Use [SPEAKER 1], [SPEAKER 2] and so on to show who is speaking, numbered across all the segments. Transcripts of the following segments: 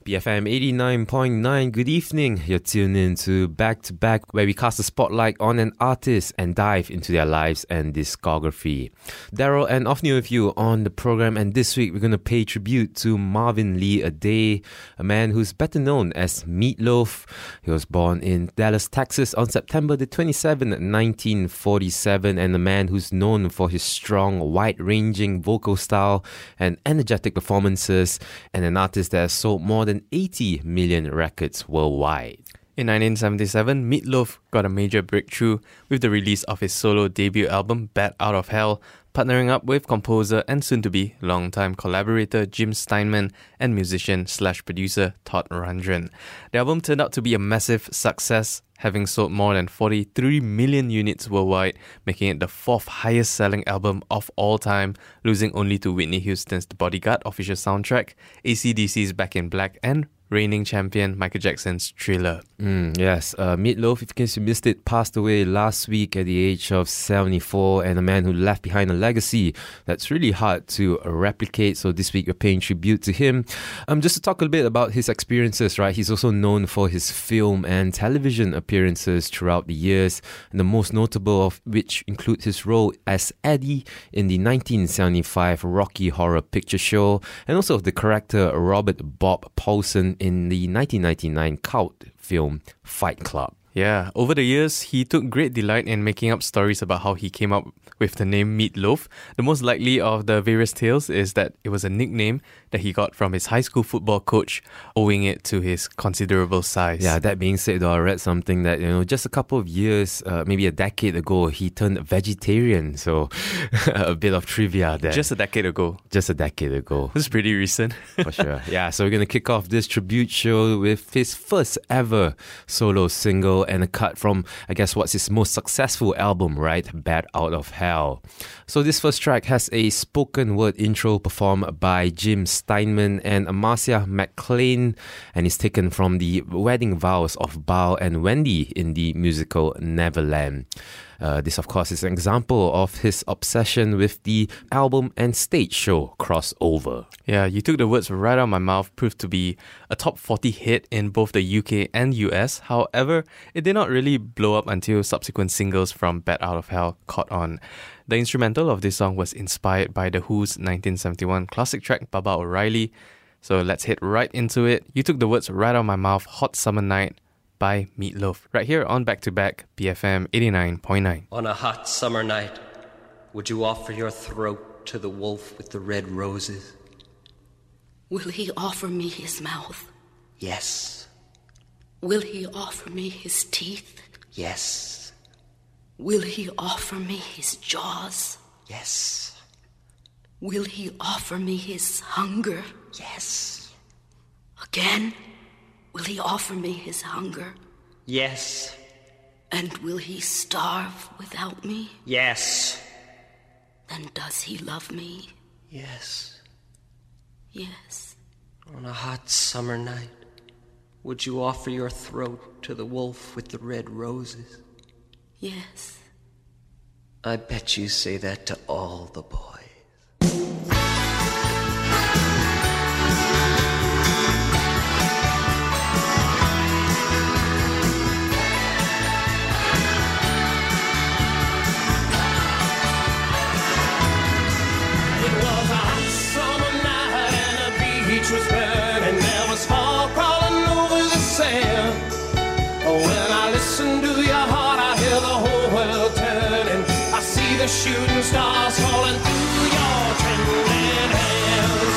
[SPEAKER 1] BFM 89.9, good evening. You're tuned in to Back, where we cast a spotlight on an artist and dive into their lives and discography. Daryl and Ofni with you on the program, and this week we're going to pay tribute to Marvin Lee Aday, a man who's better known as Meat Loaf. He was born in Dallas, Texas on September the 27th, 1947, and a man who's known for his strong, wide-ranging vocal style and energetic performances, and an artist that has sold more than 80 million records worldwide.
[SPEAKER 2] In 1977, Meat Loaf got a major breakthrough with the release of his solo debut album, Bat Out of Hell, partnering up with composer and soon-to-be longtime collaborator Jim Steinman and musician/producer Todd Rundgren. The album turned out to be a massive success, having sold more than 43 million units worldwide, making it the fourth highest-selling album of all time, losing only to Whitney Houston's The Bodyguard official soundtrack, AC/DC's Back in Black, and reigning champion Michael Jackson's Thriller.
[SPEAKER 1] Yes, Meat Loaf, if in case you missed it, passed away last week at the age of 74, and a man who left behind a legacy that's really hard to replicate. So this week we're paying tribute to him. Just to talk a bit about his experiences, right? He's also known for his film and television appearances throughout the years, and the most notable of which include his role as Eddie in the 1975 Rocky Horror Picture Show, and also the character Robert Bob Paulson in the 1999 cult film Fight Club.
[SPEAKER 2] Yeah, over the years, he took great delight in making up stories about how he came up with the name Meat Loaf. The most likely of the various tales is that it was a nickname that he got from his high school football coach, owing it to his considerable size.
[SPEAKER 1] Yeah, that being said, though, I read something that, just a couple of years, maybe a decade ago, he turned vegetarian. So a bit of trivia there.
[SPEAKER 2] Just a decade ago.
[SPEAKER 1] This is
[SPEAKER 2] pretty recent.
[SPEAKER 1] For sure. Yeah, so we're going to kick off this tribute show with his first ever solo single and a cut from, I guess, what's his most successful album, right? Bat Out of Hell. So this first track has a spoken word intro performed by Jim Steinman and Marcia McLean, and is taken from the wedding vows of Bao and Wendy in the musical Neverland. This, of course, is an example of his obsession with the album and stage show crossover.
[SPEAKER 2] Yeah, You Took the Words Right Out of My Mouth proved to be a top 40 hit in both the UK and US. However, it did not really blow up until subsequent singles from Bat Out of Hell caught on. The instrumental of this song was inspired by The Who's 1971 classic track Baba O'Reilly. So let's hit right into it. You Took the Words Right Out of My Mouth, Hot Summer Night by Meat Loaf, right here on Back to Back, BFM 89.9.
[SPEAKER 3] On a hot summer night, would you offer your throat to the wolf with the red roses?
[SPEAKER 4] Will he offer me his mouth?
[SPEAKER 3] Yes.
[SPEAKER 4] Will he offer me his teeth?
[SPEAKER 3] Yes.
[SPEAKER 4] Will he offer me his jaws?
[SPEAKER 3] Yes.
[SPEAKER 4] Will he offer me his hunger?
[SPEAKER 3] Yes.
[SPEAKER 4] Again? Will he offer me his hunger?
[SPEAKER 3] Yes.
[SPEAKER 4] And will he starve without me?
[SPEAKER 3] Yes.
[SPEAKER 4] Then does he love me?
[SPEAKER 3] Yes.
[SPEAKER 4] Yes.
[SPEAKER 3] On a hot summer night, would you offer your throat to the wolf with the red roses?
[SPEAKER 4] Yes.
[SPEAKER 3] I bet you say that to all the boys.
[SPEAKER 5] Was burning, there was fog crawling over the sand. When I listen to your heart, I hear the whole world turning. I see the shooting stars falling through your trembling hands.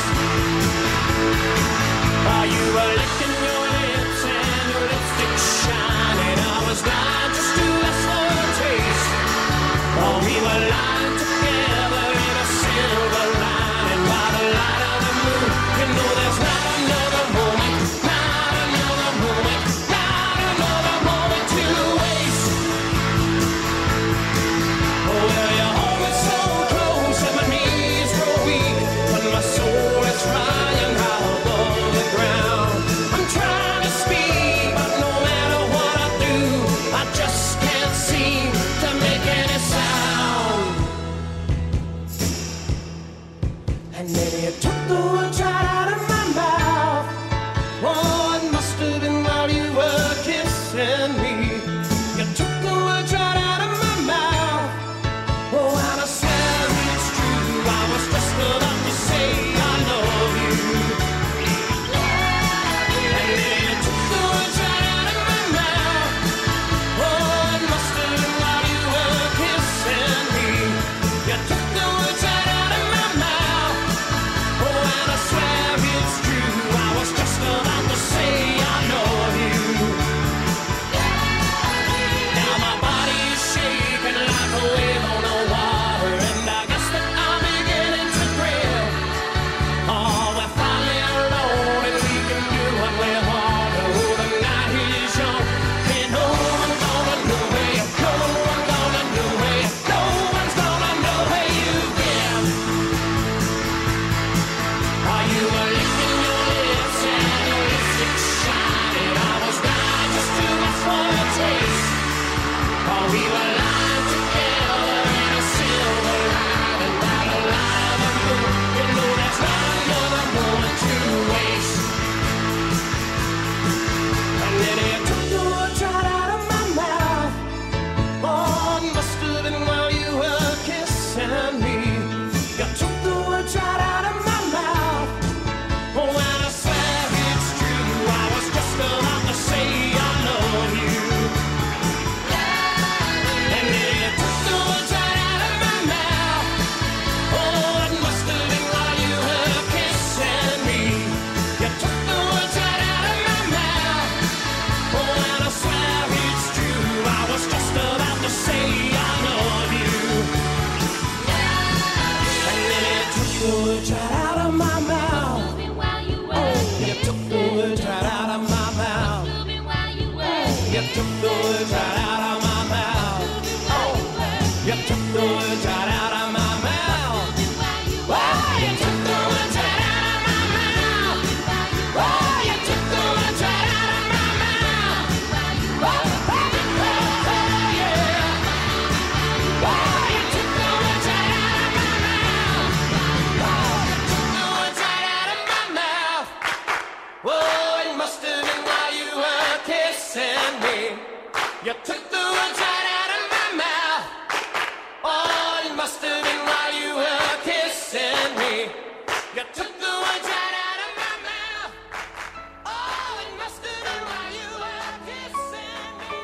[SPEAKER 5] While you were licking your lips and your lipstick shining, I was blind just to ask for a taste. Oh, we were lying together in a silver lining by the light of the moon. You know there's not another moment, not another moment, not another moment to waste. Oh, well, you hold me so close. You took the words right out of my mouth. Oh, it must have been while you were kissing me. You took the words right out of my mouth. Oh, it must have been while you were kissing me.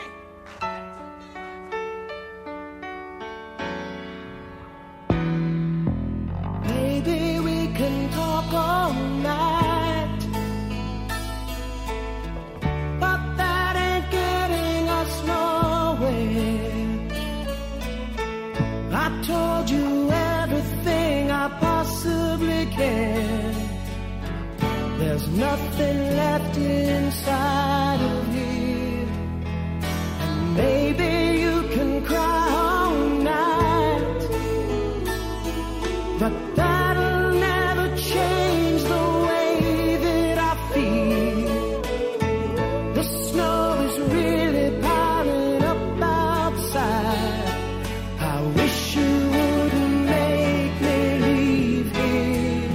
[SPEAKER 6] Maybe we can talk all night, but that ain't getting us nowhere. I told you everything I possibly can. There's nothing left inside of here, and maybe you can cry all night, but that'll never change the way that I feel. The snow is really piling up outside. I wish you wouldn't make me leave here.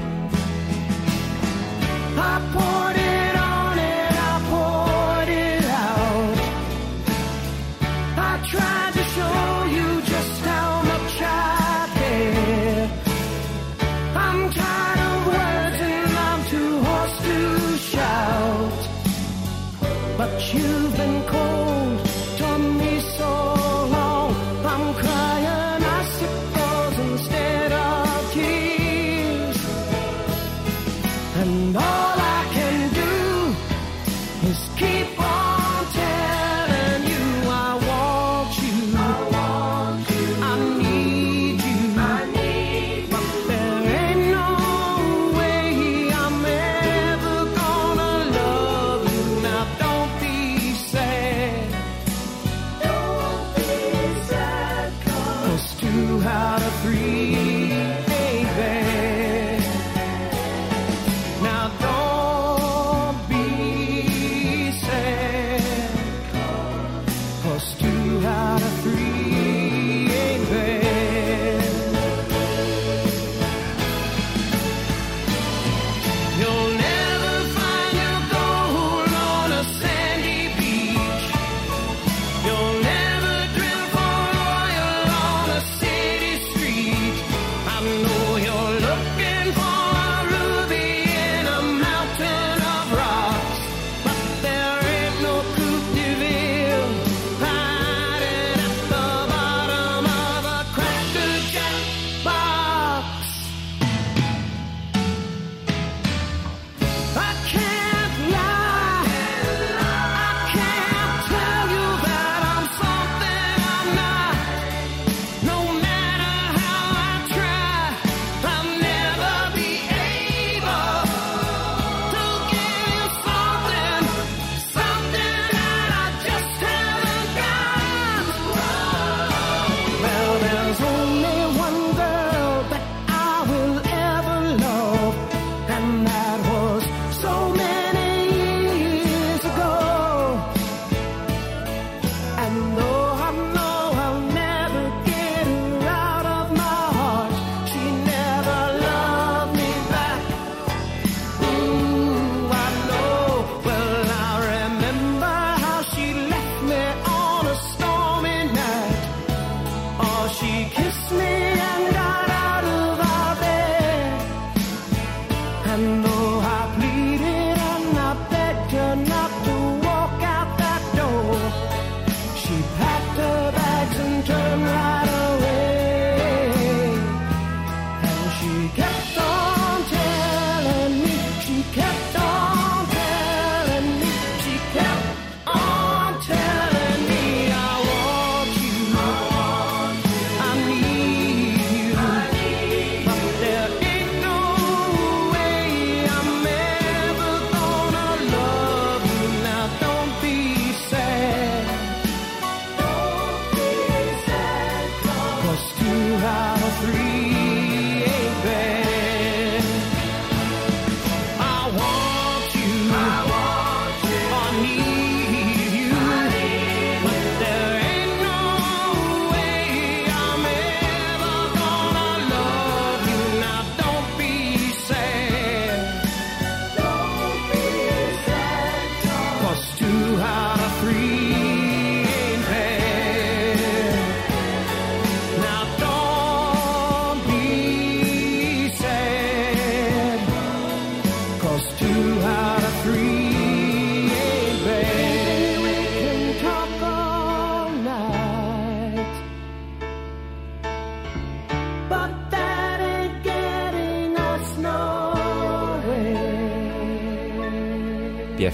[SPEAKER 6] I poured it on and I poured it out. I tried to show you just how much I care. I'm tired of words and I'm too hoarse to shout, but you've been cold to me so long. I'm crying icicles instead of tears, and all I can do is keep on telling you I want you, I need you, but there ain't no way I'm ever gonna love you. Now don't be sad.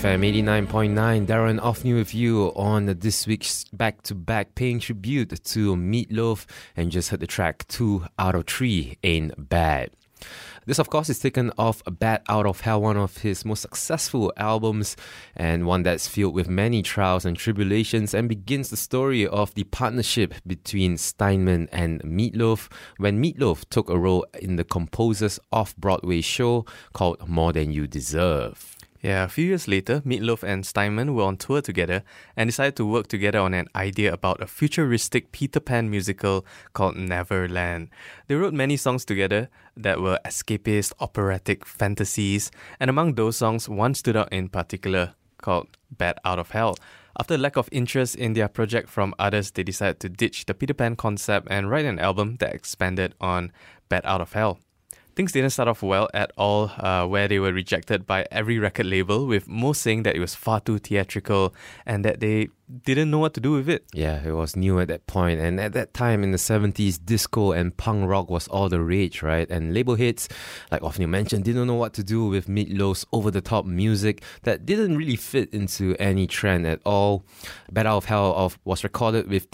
[SPEAKER 1] BFM 89.9. Darren Offnew with you on this week's back-to-back paying tribute to Meatloaf, and just heard the track 2 out of 3 Ain't Bad. This, of course, is taken off Bat Out of Hell, one of his most successful albums, and one that's filled with many trials and tribulations, and begins the story of the partnership between Steinman and Meatloaf when Meatloaf took a role in the composer's off-Broadway show called More Than You Deserve.
[SPEAKER 2] Yeah, a few years later, Meatloaf and Steinman were on tour together and decided to work together on an idea about a futuristic Peter Pan musical called Neverland. They wrote many songs together that were escapist, operatic fantasies, and among those songs, one stood out in particular, called Bat Out of Hell. After lack of interest in their project from others, they decided to ditch the Peter Pan concept and write an album that expanded on Bat Out of Hell. Things didn't start off well at all, where they were rejected by every record label, with most saying that it was far too theatrical and that they didn't know what to do with it.
[SPEAKER 1] Yeah, it was new at that point, and at that time in the 70s, disco and punk rock was all the rage, right? And label hits, like Offnew mentioned, didn't know what to do with Meatloaf's over-the-top music that didn't really fit into any trend at all. Bat Out of Hell was recorded with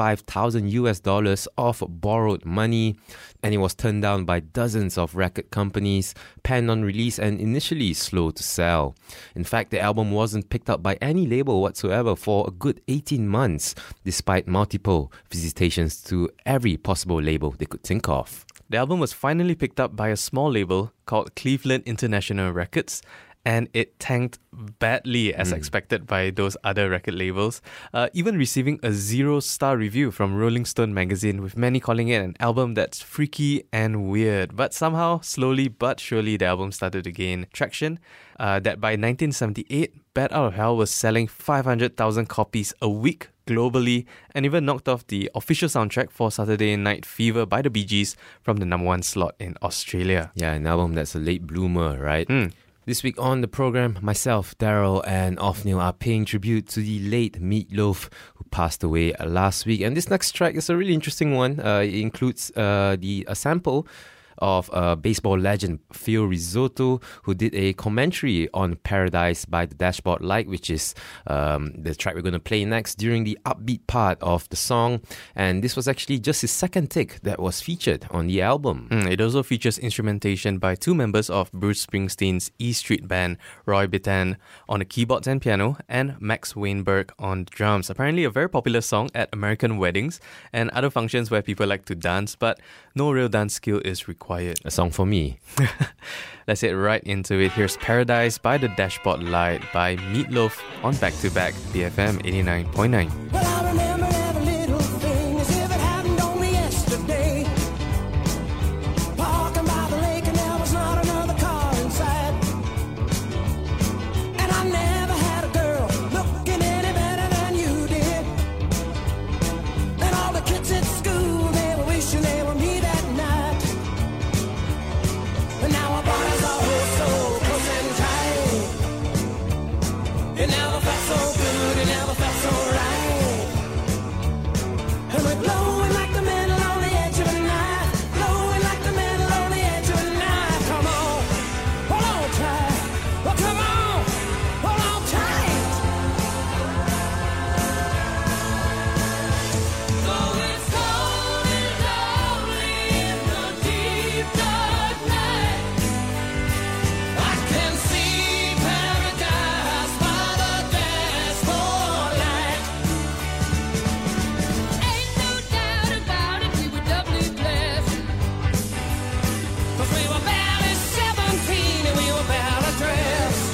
[SPEAKER 1] $35,000 of borrowed money, and it was turned down by dozens of record companies, panned on release, and initially slow to sell. In fact, the album wasn't picked up by any label whatsoever for a good 18 months, despite multiple visitations to every possible label they could think of.
[SPEAKER 2] The album was finally picked up by a small label called Cleveland International Records, and it tanked badly as expected by those other record labels, even receiving a 0-star review from Rolling Stone magazine, with many calling it an album that's freaky and weird. But somehow, slowly but surely, the album started to gain traction, that by 1978, Bat Out of Hell was selling 500,000 copies a week globally, and even knocked off the official soundtrack for Saturday Night Fever by the Bee Gees from the number 1 slot in Australia.
[SPEAKER 1] Yeah, an album that's a late bloomer, right? This week on the program, myself, Daryl, and Offnew are paying tribute to the late Meatloaf, who passed away last week. And this next track is a really interesting one. It includes a sample of baseball legend Phil Risotto, who did a commentary on Paradise by the Dashboard Light, which is the track we're going to play next during the upbeat part of the song. And this was actually just his second take that was featured on the album.
[SPEAKER 2] It also features instrumentation by two members of Bruce Springsteen's E Street Band, Roy Bittan on the keyboards and piano, and Max Weinberg on drums. Apparently a very popular song at American weddings and other functions where people like to dance, but no real dance skill is required.
[SPEAKER 1] A song for me.
[SPEAKER 2] Let's get right into it. Here's Paradise by the Dashboard Light by Meatloaf on Back to Back BFM 89.9.
[SPEAKER 6] Well, I remember every little thing as if it happened only yesterday. Parking by the lake and there was not another car inside. And I never had a girl looking any better than you did. And all the kids at school, they were wishing they were me that night. But now our bodies are so close and tight. It never felt so good, it never felt so right. And we're blowing like the metal on the edge of a knife. Blowing like the metal on the edge of a knife. Come on, hold on tight. Oh, come on, hold on tight. So it's cold and lonely in the deep dark night. I can see paradise by the dashboard light. Ain't no doubt about it, we were doubly blessed. 'Cause we were barely 17 and we were barely dressed.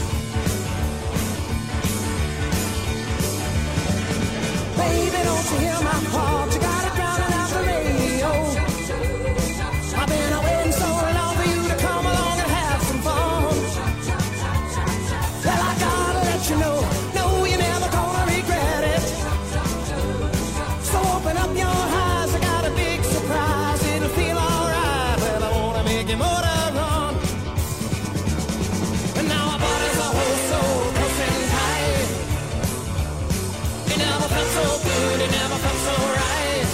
[SPEAKER 6] Baby, don't you hear my heart? You gotta drown it out the radio. I've been waiting so long for you to come along and have some fun. Well, I gotta let you know, no, you're never gonna regret it. So open up your eyes, I got a big surprise. It'll feel alright. Well, I wanna make your motor run. And now our bodies are so close and tight. It never felt so good, it never felt so right.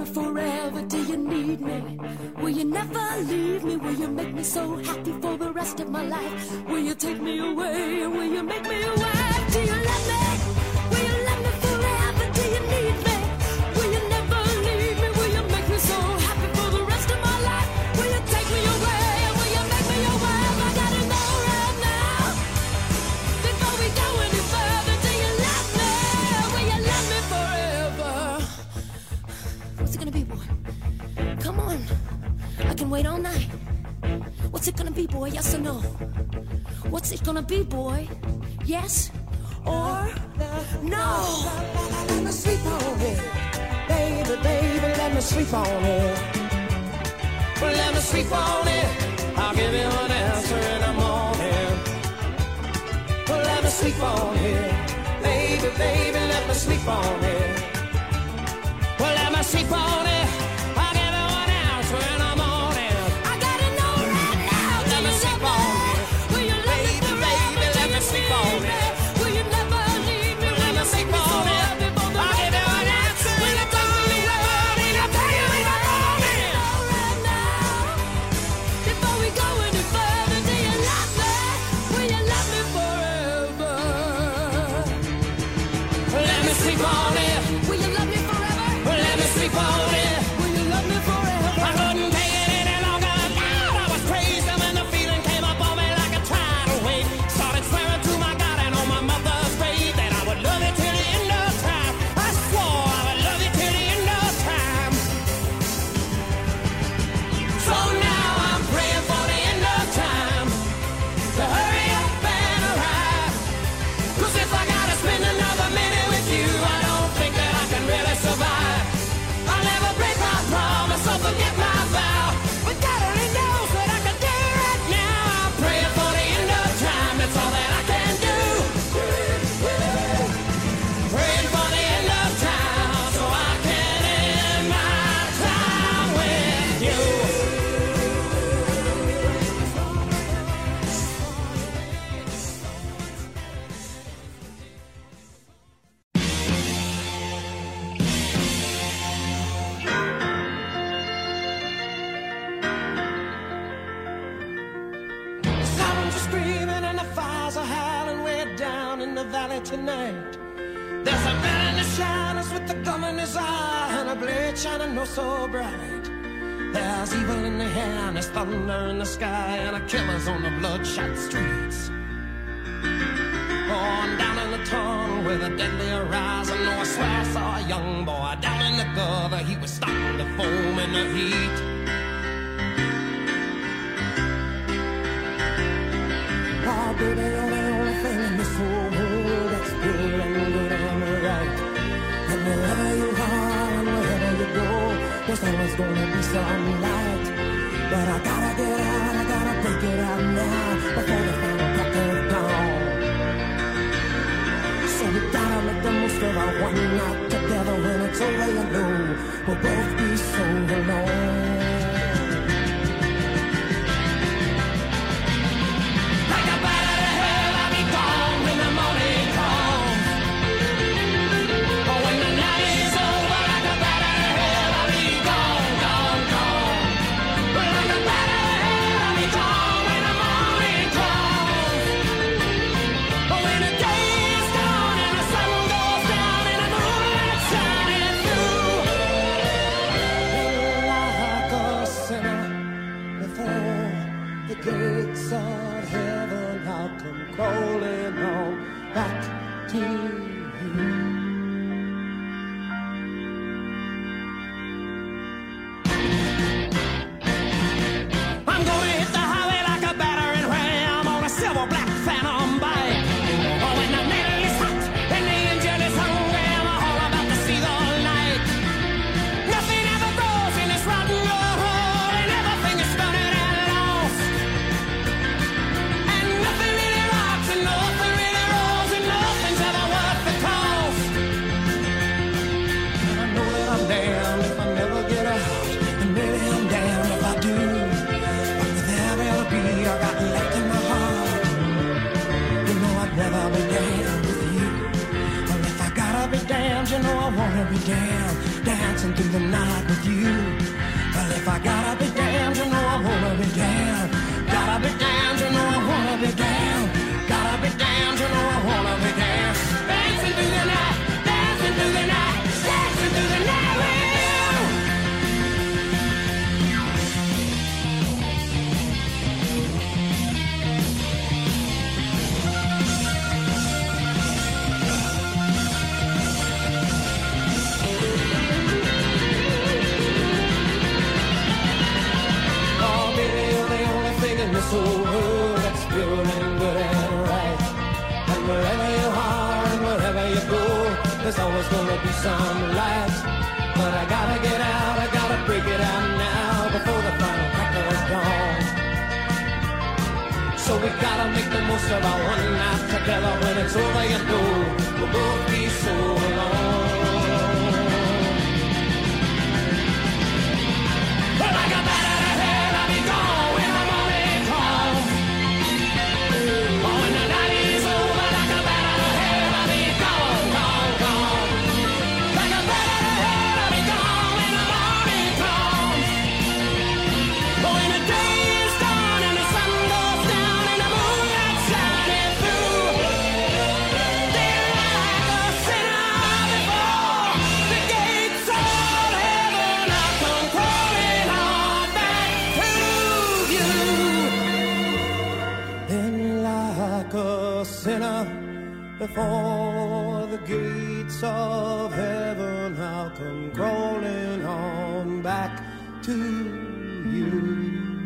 [SPEAKER 4] me forever? Do you need me? Will you never leave me? Will you make me so happy for the rest of my life? Will you take me away? Will you make me your wife? Do you love me? Will you love me forever? Do you need me? Will you never leave me? Will you make me so happy for the rest of my life? Will you take me away? Will you make me your wife? I gotta know right now, before we go any further. Do you love me? Will you love me forever? What's it gonna be, boy? Come on, I can wait all night. What's it gonna be, boy? Yes or no? What's it gonna be, boy? Yes or no?
[SPEAKER 6] Let me sleep on it, baby, baby, let me sleep on it. Well, let me sleep on it, I'll give you an answer in the morning. Well, let me sleep on it, baby, baby, let me sleep on it. Well, let me sleep on it, I'll give you an answer in the morning.
[SPEAKER 4] I gotta know right now.
[SPEAKER 6] Let me sleep on it,
[SPEAKER 4] Will you love me
[SPEAKER 6] baby, baby, let me sleep on it.
[SPEAKER 4] Will you never leave me?
[SPEAKER 6] Let me sleep on it, I'll give you an answer in the morning. I'll tell you in the morning.
[SPEAKER 4] Right now, before we go any further, do you love me? Will you love me forever?
[SPEAKER 6] Let me sleep on it.
[SPEAKER 4] Will you love me forever?
[SPEAKER 6] Let me sleep on it.
[SPEAKER 4] Will you love me forever?
[SPEAKER 6] I couldn't take it any longer. Now I was crazy when the feeling came up on me like a tidal wave. Started swearing to my God and on my mother's grave that I would love you till the end of time. I swore I would love you till the end of time. So now I'm praying for the end of time to hurry up and arrive. 'Cause if I gotta spend another minute with you, I don't think that I can really survive. I'll never break my promise or forget my vow. But God only knows what I can do right now. I'm praying for the end of time, that's all that I can do. Praying for the end of time so I can end my time with you. The sirens are screaming and the fires are howling way down in the valley tonight. There's a man in the shadows with a gun in his eye and a blade shining oh so bright. There's evil in the air and there's thunder in the sky and a killer's on the bloodshot streets. Oh, I'm down in the tunnel with a deadly horizon. Oh, I swear I saw a young boy down in the gutter. He was starting to foam in the heat. Oh, baby, you're the only thing in this whole world that's good and good and right. And wherever you are and wherever you go, there's always gonna be some light. But I gotta get out, I gotta break it out now before the final crack of dawn. So we gotta make the most of our one night together. When it's over, you know we'll both be so alone. Like a bat out of hell, I'll be gone when the morning comes. Oh, when the night is over, like a bat out of hell, I'll be gone, gone, gone. Like a bat out of hell, I'll be gone when the morning comes. Oh, when the day is gone and the sun goes down and the moonlight shining through. Like a sinner before the gates of heaven, I'll come crawling on back to you. I'm gonna hit the highway like a battering ram on a silver black phantom bike. Oh, when the needle is hot and the engine is hungry, I'm all about to see the light. Nothing ever grows in this rotten road, and everything is stunted and lost. And nothing really rocks, and nothing really rolls, and nothing's ever worth the cost. And I know that I'm damned if I never get out, and maybe I'm damned if I do. But with every other beat I got left in my heart, you know I'd rather be damned with you. Well, if I gotta be damned, you know I wanna be damned, dancing through the night with always gonna be some light. But I gotta get out, I gotta break it out now before the final cracker's gone. So we gotta make the most of our one night together. When it's over, you know we'll both be so alone. But like a bat out of hell, I'll be gone when the morning comes. Oh, when the night is over, like a bat out of hell, I'll be gone, gone, gone. Like a bat out of hell, I'll be gone when the morning comes. But when the day is done and the sun goes down and the moonlight shining through, they're like a sinner before the gates of heaven. I come crawling on back to you. Then like a sinner before the gates of heaven, I'll come crawling on back to you.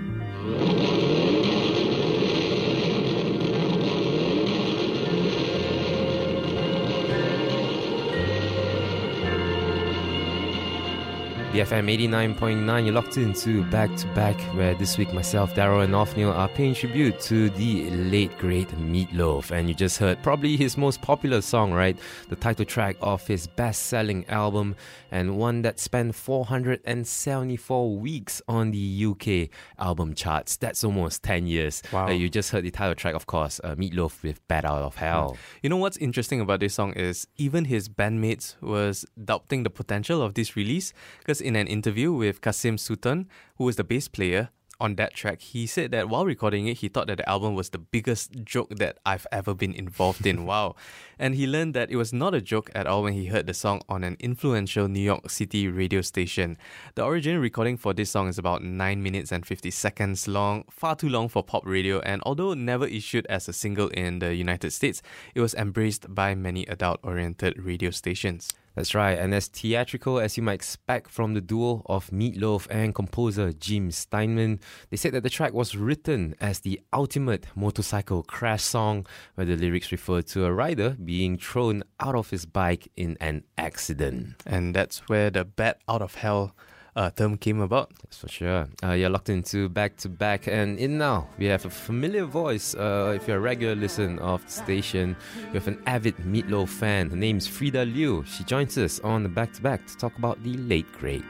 [SPEAKER 1] BFM 89.9, you're locked into Back to Back, where this week myself, Daryl and Othniel are paying tribute to the late great Meat Loaf. And you just heard probably his most popular song, right? The title track of his best-selling album, and one that spent 474 weeks on the UK album charts. That's almost 10 years.
[SPEAKER 2] Wow.
[SPEAKER 1] You just heard the title track, of course, Meat Loaf with Bat Out of Hell.
[SPEAKER 2] You know what's interesting about this song is even his bandmates was doubting the potential of this release, because in an interview with Kasim Sultan, who was the bass player on that track, he said that while recording it, he thought that the album was the biggest joke that I've ever been involved in. Wow. And he learned that it was not a joke at all when he heard the song on an influential New York City radio station. The original recording for this song is about 9 minutes and 50 seconds long, far too long for pop radio, and although never issued as a single in the United States, it was embraced by many adult-oriented radio stations.
[SPEAKER 1] That's right, and as theatrical as you might expect from the duo of Meat Loaf and composer Jim Steinman, they said that the track was written as the ultimate motorcycle crash song, where the lyrics refer to a rider being thrown out of his bike in an accident.
[SPEAKER 2] And that's where the Bat Out of Hell term came about.
[SPEAKER 1] That's for sure. You're locked into Back to Back, and in now we have a familiar voice. If you're a regular listener of the station, you have an avid Meat Loaf fan. Her name's Frida Liu. She joins us on the Back to Back to talk about the late great.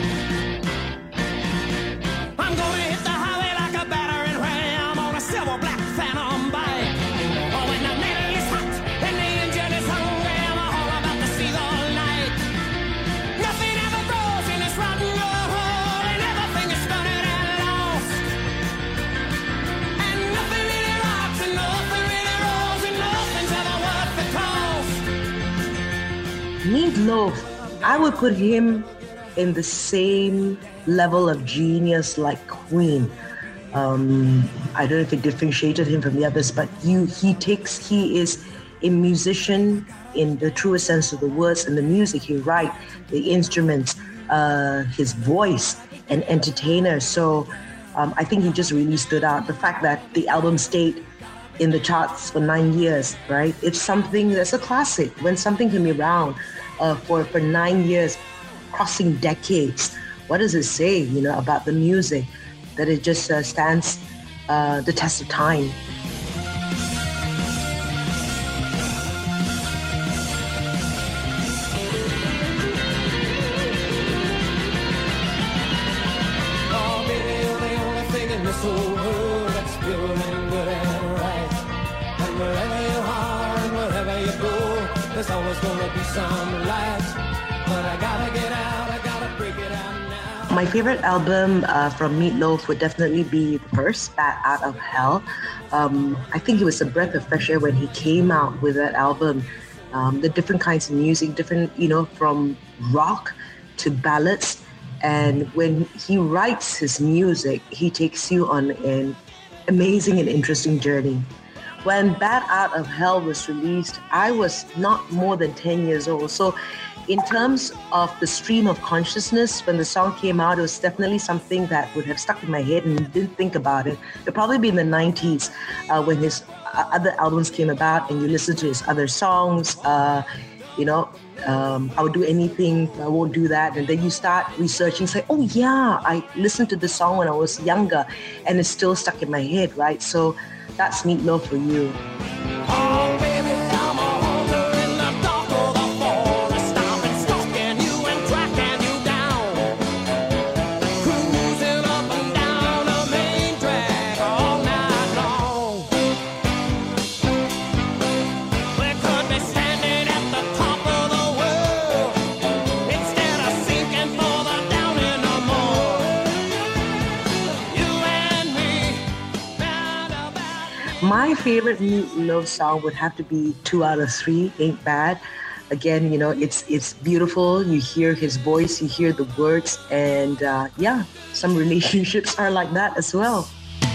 [SPEAKER 6] I'm gonna hit the highway like a battering ram on a silver black phantom bike. Oh, when the metal is hot and the engine is hungry, I'm all about to see the light. Nothing ever grows in this rotten road, and everything is stunted and lost. And nothing really rocks, and nothing really rolls, and nothing's ever worth the cost.
[SPEAKER 7] Meat Loaf, I would put him in the same level of genius like Queen. I don't know if it differentiated him from the others, but he is a musician in the truest sense of the words, and the music he writes, the instruments, his voice, an entertainer. So I think he just really stood out. The fact that the album stayed in the charts for 9 years, right? It's something that's a classic. When something can be around for 9 years, crossing decades, what does it say, about the music? That it just stands the test of time.
[SPEAKER 6] Oh, baby, you're the only thing in this whole world that's pure and good and right. And wherever you are and wherever you go, there's always gonna be some light. But I gotta get out, I gotta break it out now.
[SPEAKER 7] My favorite album from Meat Loaf would definitely be the first, Bat Out of Hell. I think it was a breath of fresh air when he came out with that album. The different kinds of music, different, from rock to ballads. And when he writes his music, he takes you on an amazing and interesting journey. When Bat Out of Hell was released, I was not more than 10 years old. So in terms of the stream of consciousness, when the song came out, it was definitely something that would have stuck in my head and didn't think about it. It'd probably be in the 90s when his other albums came about and you listen to his other songs. I would do anything, I won't do that. And then you start researching, say, oh yeah, I listened to this song when I was younger and it's still stuck in my head, right? So that's Meat Loaf for you.
[SPEAKER 5] Oh, baby, I'm a hunter in the dark of the forest. I've been stalking you and tracking you down. Cruising up and down the main drag all night long. We could be standing at the top of the world instead of sinking further down in the mud. You and me, round about.
[SPEAKER 7] My favorite Meat Loaf song would have to be 2 out of 3, Ain't Bad. Again, it's beautiful. You hear his voice, you hear the words, and some relationships are like that as well.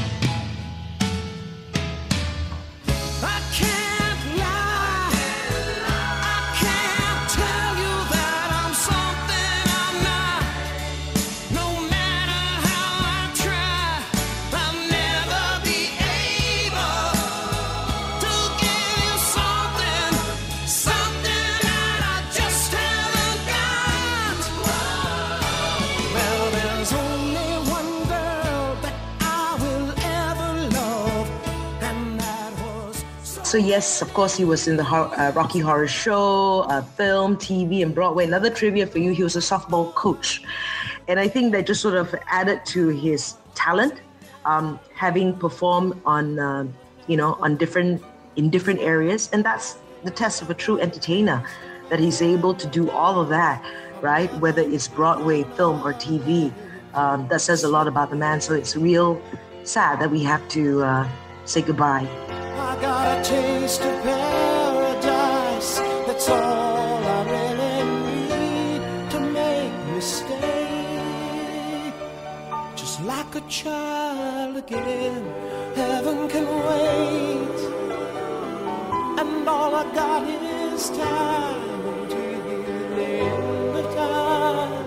[SPEAKER 5] I can't lie. I can't tell you that I'm something I'm not. No matter how I try, I'll never be able to give you something that I just haven't got. Well, there's only one girl that I will ever love, and that was.
[SPEAKER 7] So yes, of course, he was in the Rocky Horror Show, film, TV, and Broadway. Another trivia for you, he was a softball coach. And I think that just sort of added to his talent, having performed on, in different areas. And that's the test of a true entertainer, that he's able to do all of that, right? Whether it's Broadway, film, or TV. That says a lot about the man. So it's real sad that we have to say goodbye.
[SPEAKER 5] I got a taste of paradise. That's all I really need to make me stay. Just like a child again, heaven can wait. And all I got is time until the end of time.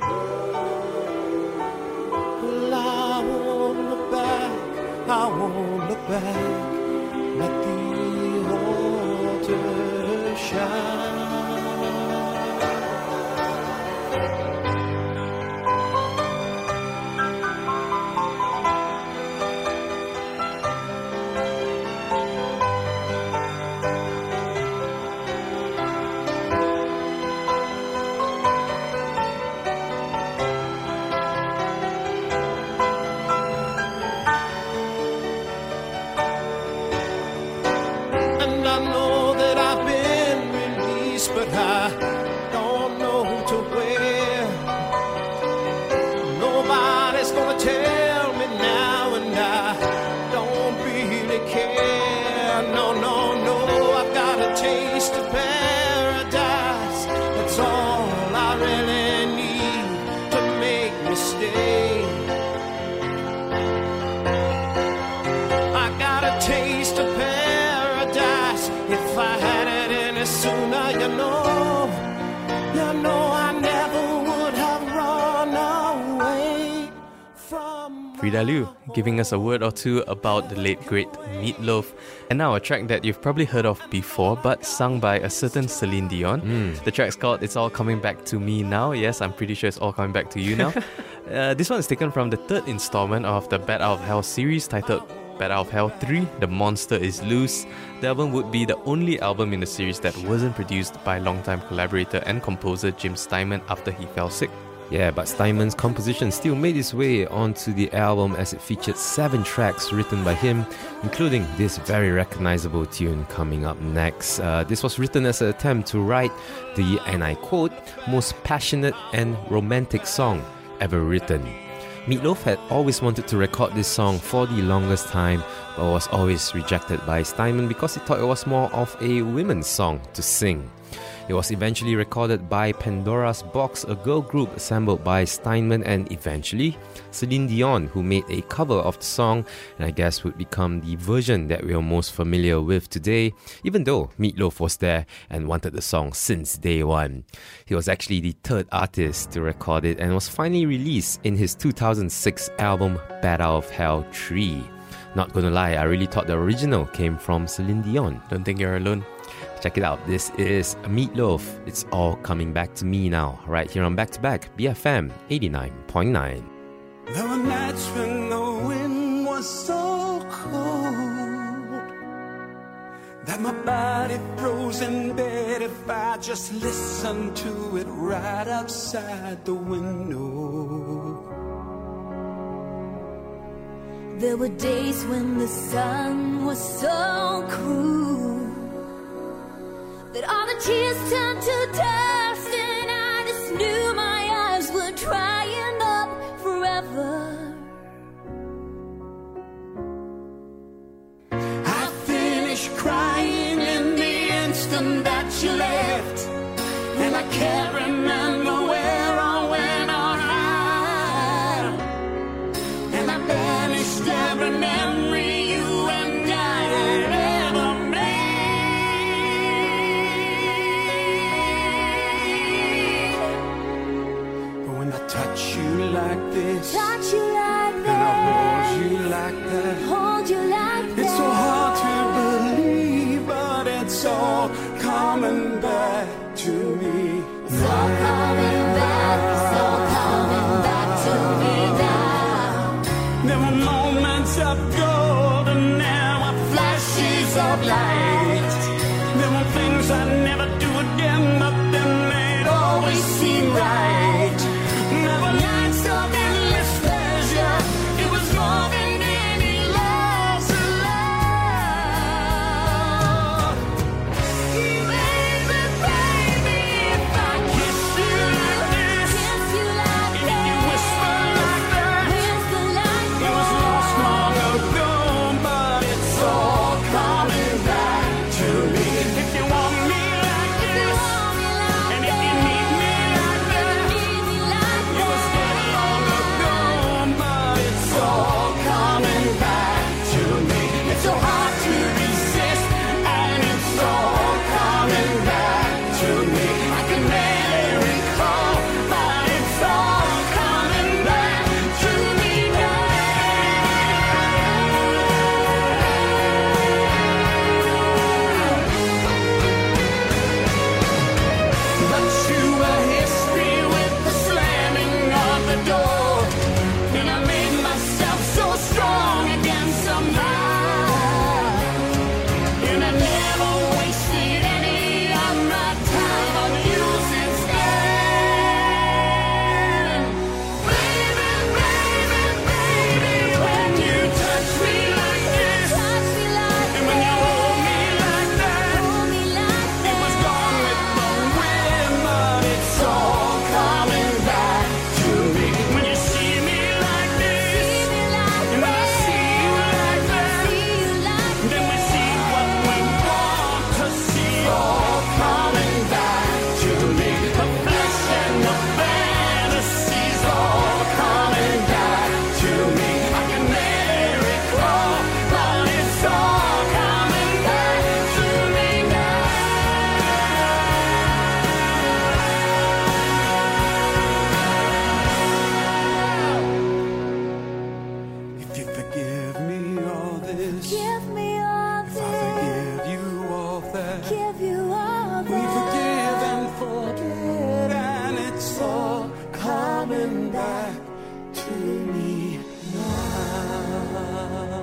[SPEAKER 5] Well, I won't look back, I won't look back. Let the altar shine. And I know that I've been released, but I don't know to where. Nobody's gonna tell me now, and I don't really care. No, no, no, I've got a taste of paradise. That's all I really need to make me stay. I got a taste of paradise. If I had it any sooner, you know, I never would have run away from.
[SPEAKER 2] Frida Liu giving us a word or two about the late great Meat Loaf. And now a track that you've probably heard of before, but sung by a certain Celine Dion. The track's called It's All Coming Back to Me Now. Yes, I'm pretty sure it's all coming back to you now. This one is taken from the third installment of the Bat Out of Hell series, titled Bat Out of Hell 3, The Monster is Loose. The album would be the only album in the series that wasn't produced by longtime collaborator and composer Jim Steinman after he fell sick.
[SPEAKER 1] Yeah, but Steinman's composition still made its way onto the album as it featured 7 tracks written by him, including this very recognizable tune coming up next. This was written as an attempt to write the, and I quote, most passionate and romantic song ever written. Meat Loaf had always wanted to record this song for the longest time, but was always rejected by Steinman because he thought it was more of a women's song to sing. It was eventually recorded by Pandora's Box, a girl group assembled by Steinman and eventually Celine Dion, who made a cover of the song and I guess would become the version that we are most familiar with today, even though Meat Loaf was there and wanted the song since day one. He was actually the third artist to record it and was finally released in his 2006 album Bat Out of Hell 3. Not gonna lie, I really thought the original came from Celine Dion.
[SPEAKER 2] Don't think you're alone.
[SPEAKER 1] Check it out. This is Meatloaf. It's all coming back to me now, right here on Back to Back, BFM 89.9.
[SPEAKER 6] There were nights when the wind was so cold that my body froze in bed if I just listened to it right outside the window.
[SPEAKER 4] There were days when the sun was so cruel that all the tears turned to dust, and I just knew my eyes were drying up forever.
[SPEAKER 6] I finished crying in the instant that you left, and I can't remember where or when or how, and I banished every memory you and I had ever made. But when I touch you like this,
[SPEAKER 4] Touch you like
[SPEAKER 6] and I hold you like that,
[SPEAKER 4] hold you like that.
[SPEAKER 6] it's so hard to believe, but it's all coming back to me.
[SPEAKER 4] It's all coming back, it's all coming back to me now.
[SPEAKER 6] There were moments of gold and there were flashes of light. There were things I'd never do again, but then they'd always seem right. There were nights of endless pleasure. It was more than any loss of love. Baby, baby, if I kiss you like this,
[SPEAKER 4] Kiss you like
[SPEAKER 6] and if you whisper like that,
[SPEAKER 4] whisper like
[SPEAKER 6] it was lost long ago, but it's all coming back to me. If you want me like this, and if you need me like that, it was dead long ago, but it's all coming back to me. It's so hard to resist, and it's all coming back to me. I can barely recall, but it's all coming back to me But you were history with the slamming of the door, and I made myself so strong again somehow, and I never wasted any of my time on you since then. Baby, baby, baby, when you touch me like this, and when you hold me like that, it was gone with the wind, but it's all coming back to me. When you see me like this, and when I see you like that, then we see what we want to see, all coming back to me. The flesh and the fantasies, all coming back to me. I can barely recall, but it's all coming back to me now. If you forgive me all this,
[SPEAKER 4] Give me all
[SPEAKER 6] if I
[SPEAKER 4] this,
[SPEAKER 6] forgive you all that,
[SPEAKER 4] give you all
[SPEAKER 6] we
[SPEAKER 4] this.
[SPEAKER 6] forgive and forget, and it's all coming back to me now.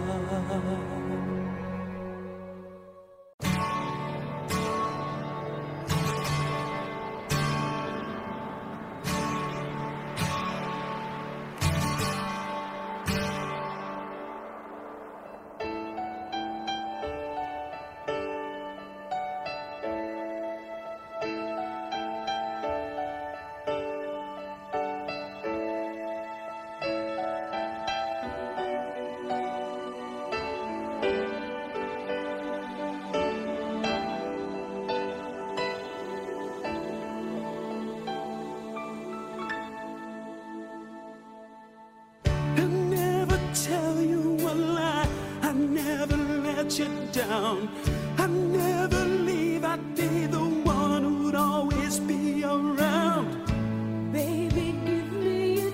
[SPEAKER 6] I never tell you a lie, I never let you down, I never leave, I'd be the one who'd always be around.
[SPEAKER 4] Baby, give me a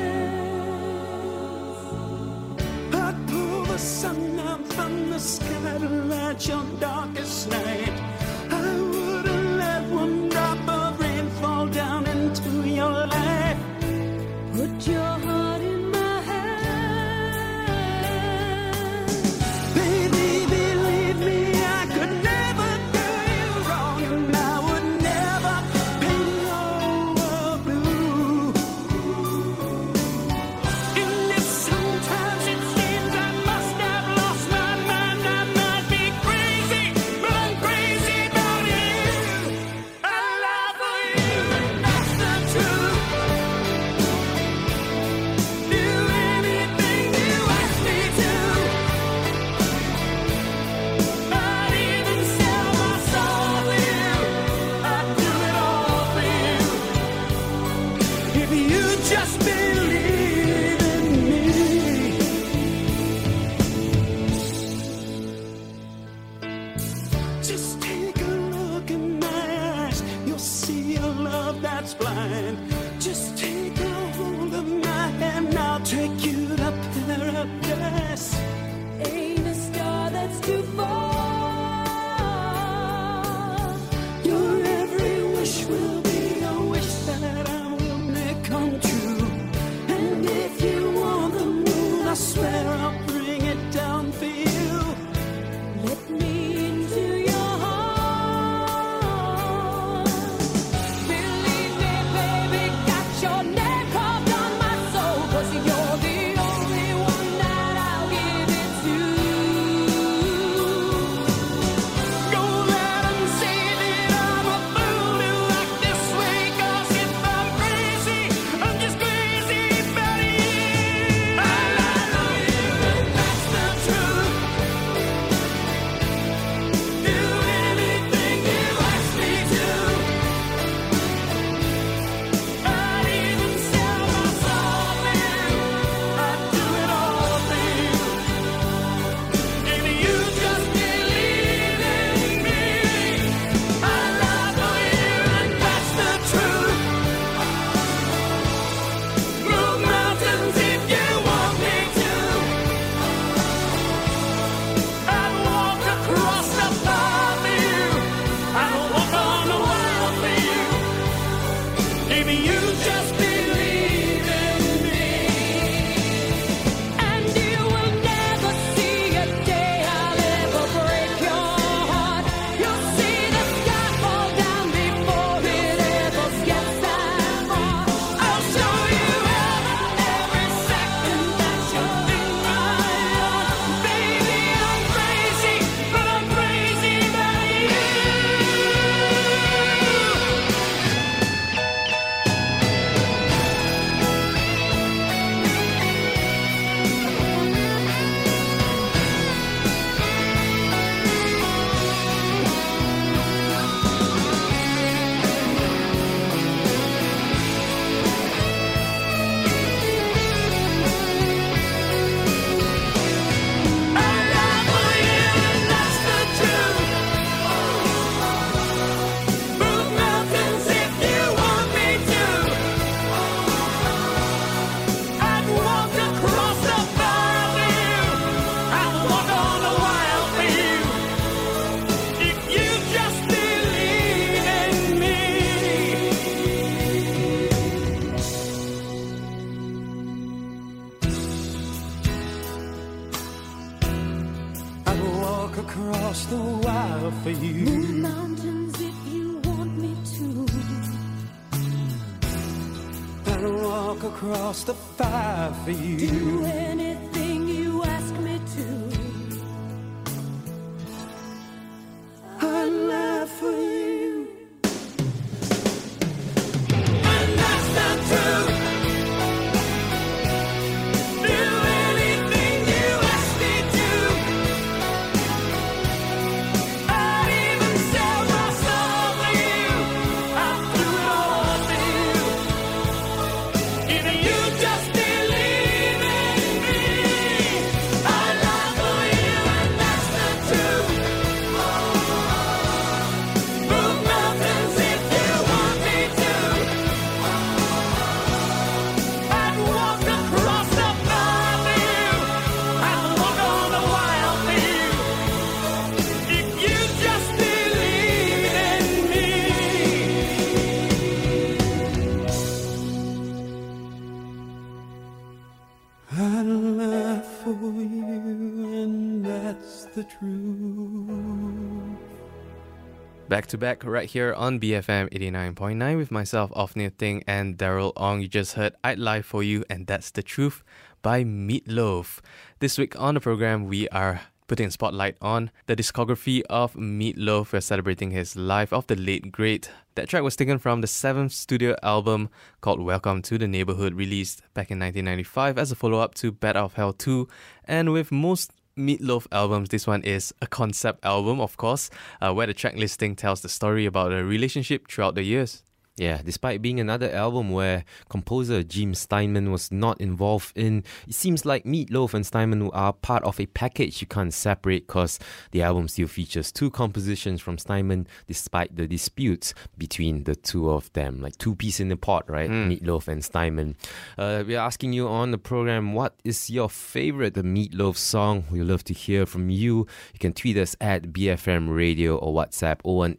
[SPEAKER 4] chance.
[SPEAKER 6] I'd pull the sun out from the sky light your darkest night. I wouldn't let one drop of rain fall down into your life.
[SPEAKER 4] Put your heart in my hand.
[SPEAKER 6] Baby, believe me, I could never do you wrong, and I would never paint your world blue. And if sometimes it seems I must have lost my mind, I might be crazy, but I'm crazy about you. I lie for you, and that's the truth. Do anything you ask me to. I'd even sell my soul for you. I'd do it all for you. If you just believe in me. Just take a look in my eyes. You'll see a love that's blind. Just take a hold of my hand. I'll take you to paradise.
[SPEAKER 4] Ain't a star that's too far.
[SPEAKER 6] Your every wish will be a wish that I will make come true. And if you want the moon, I swear I'll bring it down for you.
[SPEAKER 4] Let me into your heart. Believe me, baby, got your name carved on my soul. 'Cause you're the only one that I'll give it to.
[SPEAKER 6] Go let 'em say that I'm a fool to act this way. 'Cause if I'm crazy, I'm just crazy about you. I lie for you, and that's the truth. Do anything you ask me to. I'd even sell my soul for you. I'd do it all for you. If you just believe in me. I lie for you, and that's the truth. Move mountains if you want me to. I'd walk across the fire for you. I'd walk on the wild for you. If you just believe in me.
[SPEAKER 4] And you will never see a day I'll ever break your heart. You'll see the sky fall down before it ever gets that far.
[SPEAKER 6] I'll show you every second that you're in my heart. Baby, I'm crazy, but I'm crazy about you. I lie for you, and that's the truth. Move mountains if you want me to. I'd walk across the fire for you. I'd walk on the wild for you. If you just believe in me. I'd walk across the wild for you.
[SPEAKER 4] Move mountains if you want me to.
[SPEAKER 6] I'd walk across the fire for you.
[SPEAKER 4] Do anything you ask me to.
[SPEAKER 6] I'd lie for you. And that's the truth. Do anything you ask me to. I'd even sell my soul for you. I'd do it all for you. If you just believe in me. I lie for you, and that's the truth. Move mountains if you want me to. I'd walk across the fire for you. I'd walk on the wild for you.
[SPEAKER 2] the truth. Back to back right here on BFM 89.9 with myself, Ofnir Ting, and Daryl Ong. You just heard I'd Lie For You and That's the Truth by Meatloaf. This week on the program, we are putting a spotlight on the discography of Meatloaf. We're celebrating his life of the late great. That track was taken from the 7th studio album called Welcome to the Neighborhood, released back in 1995 as a follow-up to Bat Out of Hell 2. And with most Meatloaf albums, this one is a concept album, of course, where the track listing tells the story about a relationship throughout the years.
[SPEAKER 1] Yeah, despite being another album where composer Jim Steinman was not involved in, it seems like Meatloaf and Steinman are part of a package you can't separate, because the album still features 2 compositions from Steinman despite the disputes between the two of them. Like 2 peas in the pot, right? Meatloaf and Steinman. We're asking you on the program, what is your favorite Meatloaf song? We'd love to hear from you. You can tweet us at BFM Radio or WhatsApp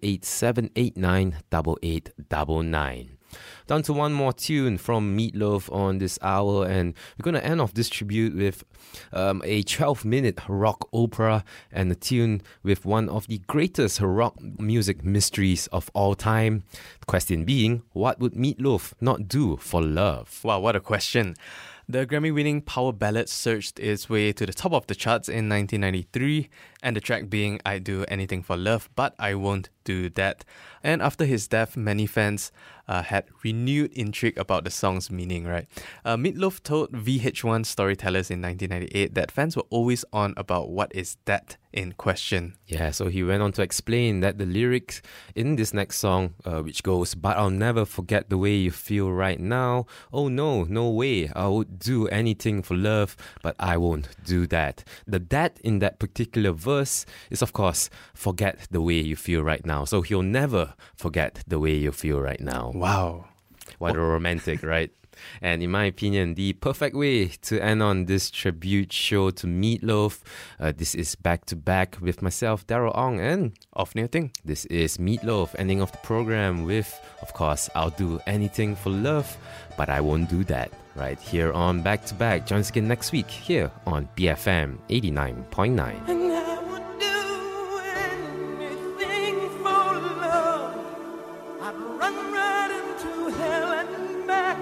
[SPEAKER 1] 018-789-8899. Down to one more tune from Meatloaf on this hour, and we're going to end off this tribute with a 12-minute rock opera and a tune with one of the greatest rock music mysteries of all time. The question being, what would Meatloaf not do for love?
[SPEAKER 2] Wow, what a question. The Grammy-winning power ballad surged its way to the top of the charts in 1993, and the track being I'd Do Anything for Love, But I Won't Do That. And after his death, many fans had renewed intrigue about the song's meaning, right? Meatloaf told VH1 Storytellers in 1998 that fans were always on about what is that in question.
[SPEAKER 1] Yeah, so he went on to explain that the lyrics in this next song, which goes, but I'll never forget the way you feel right now. Oh no, no way. I would do anything for love, but I won't do that. The that in that particular verse is, of course, forget the way you feel right now. So he'll never forget the way you feel right now.
[SPEAKER 2] Wow.
[SPEAKER 1] What a romantic, right? And in my opinion, the perfect way to end on this tribute show to Meatloaf. This is Back to Back with myself, Daryl Ong, and
[SPEAKER 2] Ofnir Ting.
[SPEAKER 1] This is Meatloaf, ending off the program with, of course, I'll do anything for love, but I won't do that. Right here on Back to Back. Join us again next week here on BFM 89.9.
[SPEAKER 6] And I would do anything for love. I'd run right into hell and back.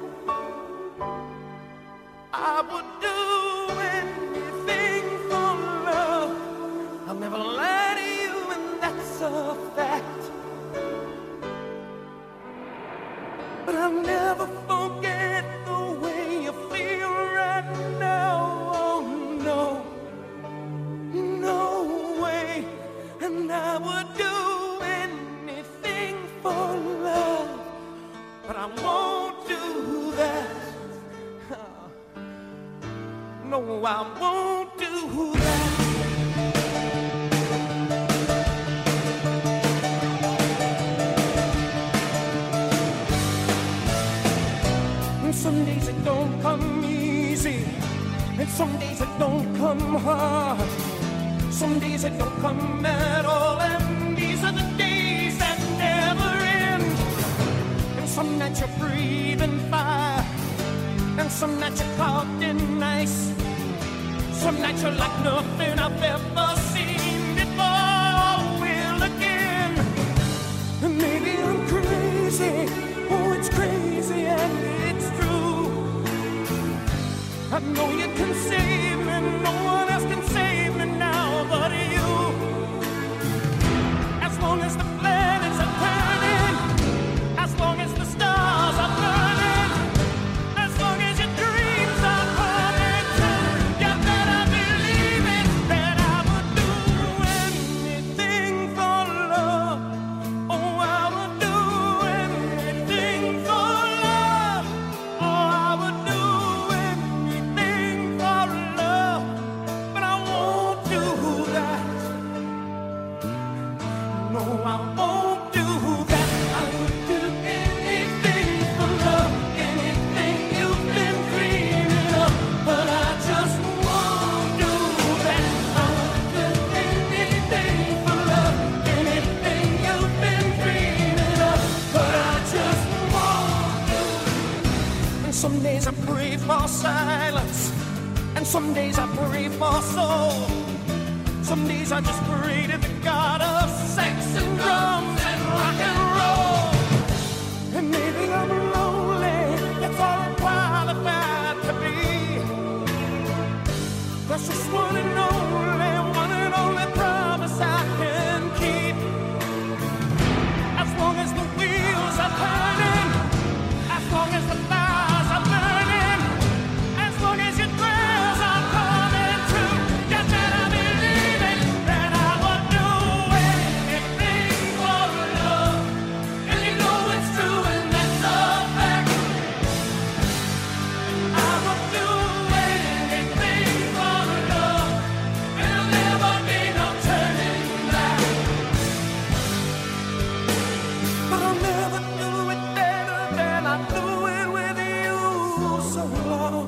[SPEAKER 6] I would do anything for love. I'll never lie to you, and that's a fact. But I'll never forget the way you feel right now. Oh no, no way. And I would do anything for love, but I won't do that. No, I won't do that. And some days it don't come easy, and some days it don't come hard. Some days it don't come at all, and these are the days that never end. And some nights you're breathing fire, and some nights you're caught in ice. Some nights you're like nothing I've ever seen before. Will again, and maybe I'm crazy. Oh, it's crazy and it's true. I know you can save me, no one else can save me now but you. As long as the planets are turning, as long as the stars are burning, as long as your dreams are coming true, you better believe it, that I would do anything for love. Oh, I would do anything for love. Oh, I would do anything for love, but I won't do that. No, I won't do that. I would do anything for love, anything you've been dreaming of, but I just won't do that. I would do anything for love, anything you've been dreaming of, but I just won't do it. And some days I pray for silence, and some days I pray for soul. Some days I just pray to the God of sex and drums and rock and roll. And maybe I'm lonely, that's all I'm qualified to be. That's just one and only promise I can keep. As long as the wheels are turning, as long as the fires are burning, as long as your prayers are coming true, you better believe it, that I would do anything for love. And you know it's true and that's a fact. I would do anything for love, and there'll never be no turning back. But I'll never do it better than I do it with you. So long,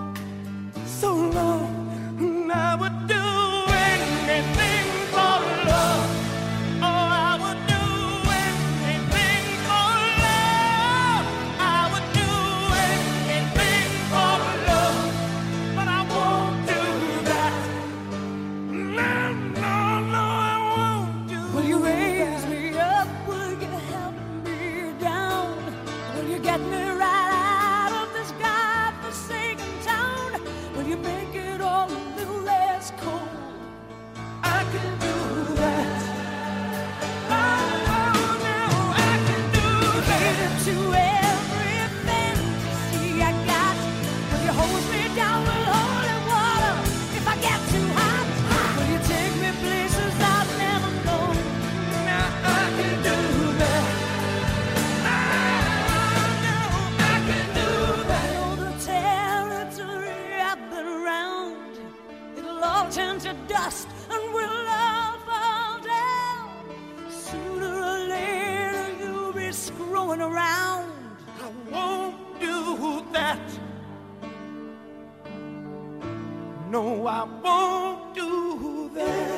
[SPEAKER 6] and I would do anything for love. Oh, I would do anything for love. I would do anything for love, but I won't do that. No, I won't do. Will you raise me up? Will you help me down? Will you get me right out of this godforsaken town? Will you make it all a little less cold? I can do that. Oh, no, I can do that. To every fantasy I got, will you hold me down with holy water if I get too hot? Will you take me places I've never known? Now I can do that. No, I can do that. I know the territory I've been around, it'll all turn to dust and we'll all fall down. Sooner or later you'll be screwing around. I won't do that. No, I won't do that.